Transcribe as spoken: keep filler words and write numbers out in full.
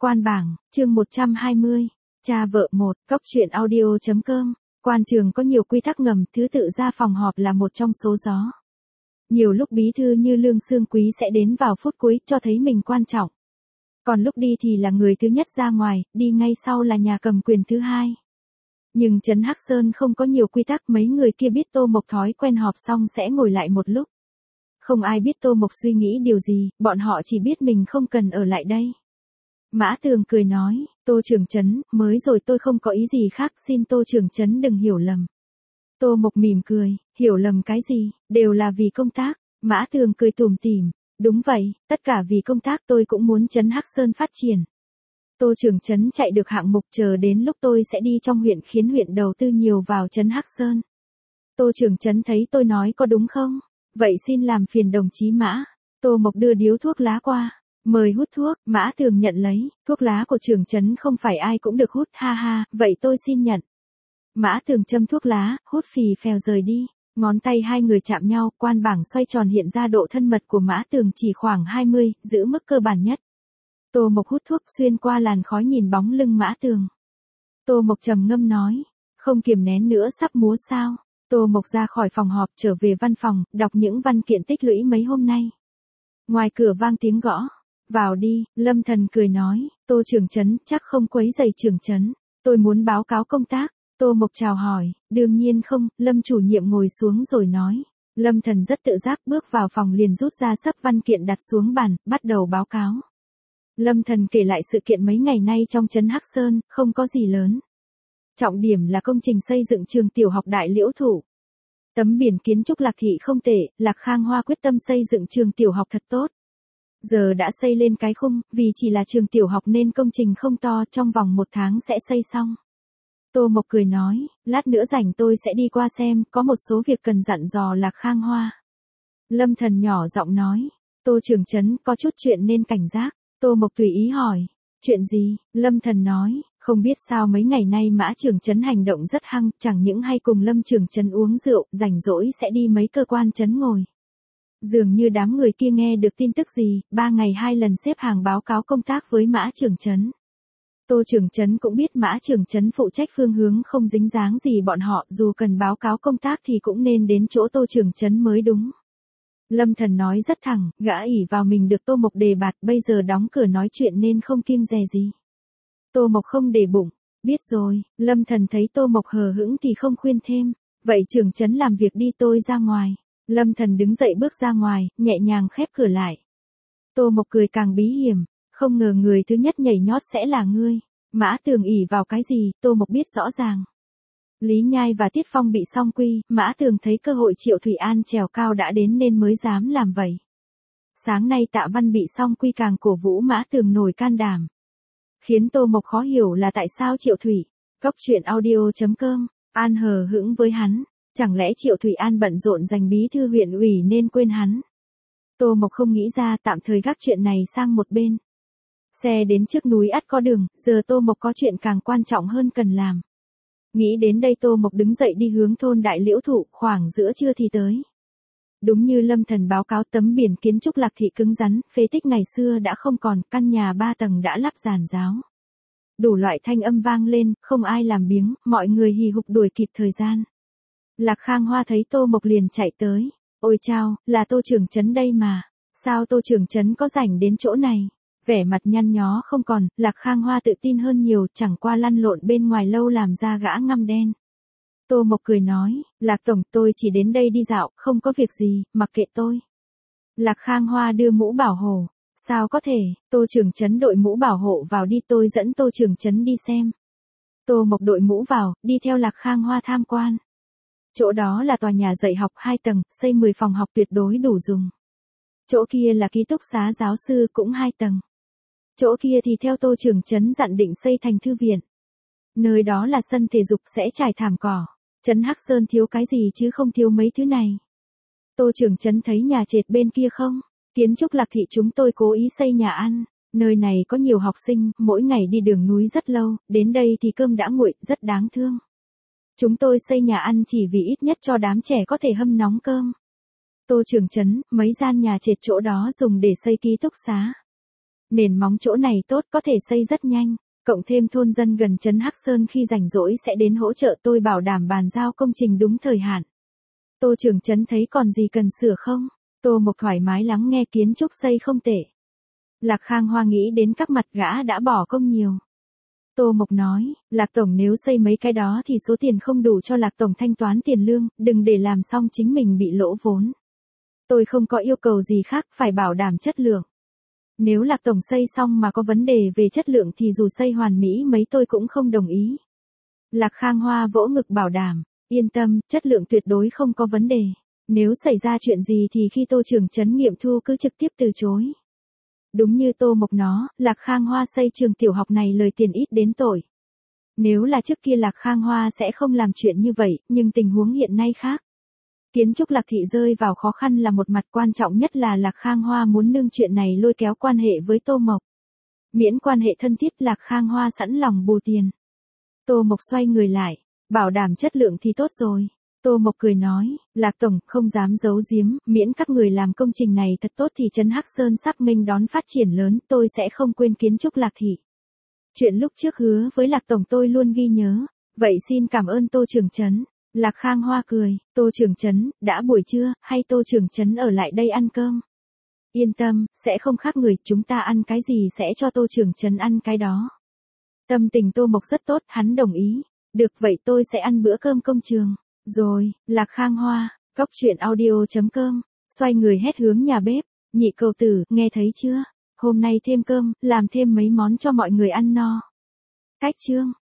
Quan bảng, chương một trăm hai mươi. Cha vợ một, Cóc truyện audio chấm com. Quan trường có nhiều quy tắc ngầm, thứ tự ra phòng họp là một trong số đó. Nhiều lúc bí thư như Lương Xương Quý sẽ đến vào phút cuối, cho thấy mình quan trọng. Còn lúc đi thì là người thứ nhất ra ngoài, đi ngay sau là nhà cầm quyền thứ hai. Nhưng Trấn Hắc Sơn không có nhiều quy tắc, mấy người kia biết Tô Mộc thói quen họp xong sẽ ngồi lại một lúc. Không ai biết Tô Mộc suy nghĩ điều gì, bọn họ chỉ biết mình không cần ở lại đây. Mã Tường cười nói, Tô trưởng trấn, mới rồi tôi không có ý gì khác, xin Tô trưởng trấn đừng hiểu lầm. Tô Mộc mỉm cười, hiểu lầm cái gì, đều là vì công tác. Mã Tường cười tủm tỉm, đúng vậy, tất cả vì công tác, tôi cũng muốn Trấn Hắc Sơn phát triển. Tô trưởng trấn chạy được hạng mục, chờ đến lúc tôi sẽ đi trong huyện khiến huyện đầu tư nhiều vào Trấn Hắc Sơn. Tô trưởng trấn thấy tôi nói có đúng không? Vậy xin làm phiền đồng chí Mã. Tô Mộc đưa điếu thuốc lá qua. Mời hút thuốc, Mã Tường nhận lấy, thuốc lá của trưởng trấn không phải ai cũng được hút, ha ha, vậy tôi xin nhận. Mã Tường châm thuốc lá, hút phì phèo rời đi, ngón tay hai người chạm nhau, quan bảng xoay tròn hiện ra độ thân mật của Mã Tường chỉ khoảng hai mươi, giữ mức cơ bản nhất. Tô Mộc hút thuốc xuyên qua làn khói nhìn bóng lưng Mã Tường. Tô Mộc trầm ngâm nói, không kiềm nén nữa sắp múa sao. Tô Mộc ra khỏi phòng họp trở về văn phòng, đọc những văn kiện tích lũy mấy hôm nay. Ngoài cửa vang tiếng gõ. Vào đi, Lâm Thần cười nói, Tô trưởng trấn, chắc không quấy rầy trưởng trấn. Tôi muốn báo cáo công tác. Tô Mộc chào hỏi, đương nhiên không, Lâm chủ nhiệm ngồi xuống rồi nói. Lâm Thần rất tự giác bước vào phòng liền rút ra sấp văn kiện đặt xuống bàn, bắt đầu báo cáo. Lâm Thần kể lại sự kiện mấy ngày nay trong Trấn Hắc Sơn, không có gì lớn. Trọng điểm là công trình xây dựng trường tiểu học Đại Liễu Thủ. Tấm biển kiến trúc Lạc Thị không tệ, Lạc Khang Hoa quyết tâm xây dựng trường tiểu học thật tốt. Giờ đã xây lên cái khung, vì chỉ là trường tiểu học nên công trình không to, trong vòng một tháng sẽ xây xong. Tô Mộc cười nói, lát nữa rảnh tôi sẽ đi qua xem, có một số việc cần dặn dò Lạc Khang Hoa. Lâm Thần nhỏ giọng nói, Tô trưởng trấn có chút chuyện nên cảnh giác. Tô Mộc tùy ý hỏi, chuyện gì? Lâm Thần nói, không biết sao mấy ngày nay Mã trưởng trấn hành động rất hăng, chẳng những hay cùng Lâm trưởng trấn uống rượu, rảnh rỗi sẽ đi mấy cơ quan trấn ngồi. Dường như đám người kia nghe được tin tức gì, ba ngày hai lần xếp hàng báo cáo công tác với Mã trưởng trấn. Tô trưởng trấn cũng biết Mã trưởng trấn phụ trách phương hướng không dính dáng gì bọn họ, dù cần báo cáo công tác thì cũng nên đến chỗ Tô trưởng trấn mới đúng. Lâm Thần nói rất thẳng, gã ỷ vào mình được Tô Mộc đề bạt, bây giờ đóng cửa nói chuyện nên không kiêng dè gì. Tô Mộc không để bụng, biết rồi. Lâm Thần thấy Tô Mộc hờ hững thì không khuyên thêm, vậy trưởng trấn làm việc đi, tôi ra ngoài. Lâm Thần đứng dậy bước ra ngoài, nhẹ nhàng khép cửa lại. Tô Mộc cười càng bí hiểm, không ngờ người thứ nhất nhảy nhót sẽ là ngươi. Mã Tường ỷ vào cái gì, Tô Mộc biết rõ ràng. Lý Nhai và Tiết Phong bị song quy, Mã Tường thấy cơ hội Triệu Thủy An trèo cao đã đến nên mới dám làm vậy. Sáng nay Tạ Văn bị song quy càng cổ vũ Mã Tường nổi can đảm. Khiến Tô Mộc khó hiểu là tại sao Triệu Thủy, Cóc truyện audio chấm com, An hờ hững với hắn. Chẳng lẽ Triệu Thủy An bận rộn giành bí thư huyện ủy nên quên hắn? Tô Mộc không nghĩ ra, tạm thời gác chuyện này sang một bên. Xe đến trước núi ắt có đường, giờ Tô Mộc có chuyện càng quan trọng hơn cần làm. Nghĩ đến đây Tô Mộc đứng dậy đi hướng thôn Đại Liễu Thụ, khoảng giữa trưa thì tới. Đúng như Lâm Thần báo cáo, tấm biển kiến trúc Lạc Thị cứng rắn, phế tích ngày xưa đã không còn, căn nhà ba tầng đã lắp giàn giáo. Đủ loại thanh âm vang lên, không ai làm biếng, mọi người hì hục đuổi kịp thời gian. Lạc Khang Hoa thấy Tô Mộc liền chạy tới. Ôi chao, là Tô trưởng trấn đây mà. Sao Tô trưởng trấn có rảnh đến chỗ này? Vẻ mặt nhăn nhó không còn, Lạc Khang Hoa tự tin hơn nhiều, chẳng qua lăn lộn bên ngoài lâu làm ra gã ngăm đen. Tô Mộc cười nói, Lạc tổng, tôi chỉ đến đây đi dạo, không có việc gì, mặc kệ tôi. Lạc Khang Hoa đưa mũ bảo hộ. Sao có thể, Tô trưởng trấn đội mũ bảo hộ vào đi, tôi dẫn Tô trưởng trấn đi xem. Tô Mộc đội mũ vào, đi theo Lạc Khang Hoa tham quan. Chỗ đó là tòa nhà dạy học hai tầng, xây mười phòng học tuyệt đối đủ dùng. Chỗ kia là ký túc xá giáo sư cũng hai tầng. Chỗ kia thì theo Tô trưởng trấn dặn định xây thành thư viện. Nơi đó là sân thể dục sẽ trải thảm cỏ. Trấn Hắc Sơn thiếu cái gì chứ không thiếu mấy thứ này. Tô trưởng trấn thấy nhà trệt bên kia không? Kiến trúc Lạc Thị chúng tôi cố ý xây nhà ăn. Nơi này có nhiều học sinh, mỗi ngày đi đường núi rất lâu, đến đây thì cơm đã nguội, rất đáng thương. Chúng tôi xây nhà ăn chỉ vì ít nhất cho đám trẻ có thể hâm nóng cơm. Tô trưởng trấn, mấy gian nhà trệt chỗ đó dùng để xây ký túc xá. Nền móng chỗ này tốt, có thể xây rất nhanh. Cộng thêm thôn dân gần trấn Hắc Sơn khi rảnh rỗi sẽ đến hỗ trợ tôi bảo đảm bàn giao công trình đúng thời hạn. Tô trưởng trấn thấy còn gì cần sửa không? Tô Mộc thoải mái lắng nghe, kiến trúc xây không tệ. Lạc Khang Hoa nghĩ đến các mặt gã đã bỏ công nhiều. Tô Mộc nói, Lạc Tổng nếu xây mấy cái đó thì số tiền không đủ cho Lạc Tổng thanh toán tiền lương, đừng để làm xong chính mình bị lỗ vốn. Tôi không có yêu cầu gì khác, phải bảo đảm chất lượng. Nếu Lạc Tổng xây xong mà có vấn đề về chất lượng thì dù xây hoàn mỹ mấy tôi cũng không đồng ý. Lạc Khang Hoa vỗ ngực bảo đảm, yên tâm, chất lượng tuyệt đối không có vấn đề. Nếu xảy ra chuyện gì thì khi Tô trưởng trấn nghiệm thu cứ trực tiếp từ chối. Đúng như Tô Mộc nó, Lạc Khang Hoa xây trường tiểu học này lời tiền ít đến tội. Nếu là trước kia Lạc Khang Hoa sẽ không làm chuyện như vậy, nhưng tình huống hiện nay khác. Kiến trúc Lạc Thị rơi vào khó khăn là một mặt, quan trọng nhất là Lạc Khang Hoa muốn nương chuyện này lôi kéo quan hệ với Tô Mộc. Miễn quan hệ thân thiết, Lạc Khang Hoa sẵn lòng bù tiền. Tô Mộc xoay người lại, bảo đảm chất lượng thì tốt rồi. Tô Mộc cười nói, Lạc Tổng không dám giấu giếm, miễn các người làm công trình này thật tốt thì trấn Hắc Sơn sắp nghênh đón phát triển lớn, tôi sẽ không quên kiến trúc Lạc Thị. Chuyện lúc trước hứa với Lạc Tổng tôi luôn ghi nhớ, vậy xin cảm ơn Tô trưởng trấn. Lạc Khang Hoa cười, Tô trưởng trấn, đã buổi trưa, hay Tô trưởng trấn ở lại đây ăn cơm? Yên tâm, sẽ không khác người, chúng ta ăn cái gì sẽ cho Tô trưởng trấn ăn cái đó. Tâm tình Tô Mộc rất tốt, hắn đồng ý. Được vậy tôi sẽ ăn bữa cơm công trường. Rồi, Lạc Khang Hoa, cóc truyện audio chấm com, xoay người hét hướng nhà bếp, nhị cầu tử, nghe thấy chưa? Hôm nay thêm cơm, làm thêm mấy món cho mọi người ăn no. Cách chương.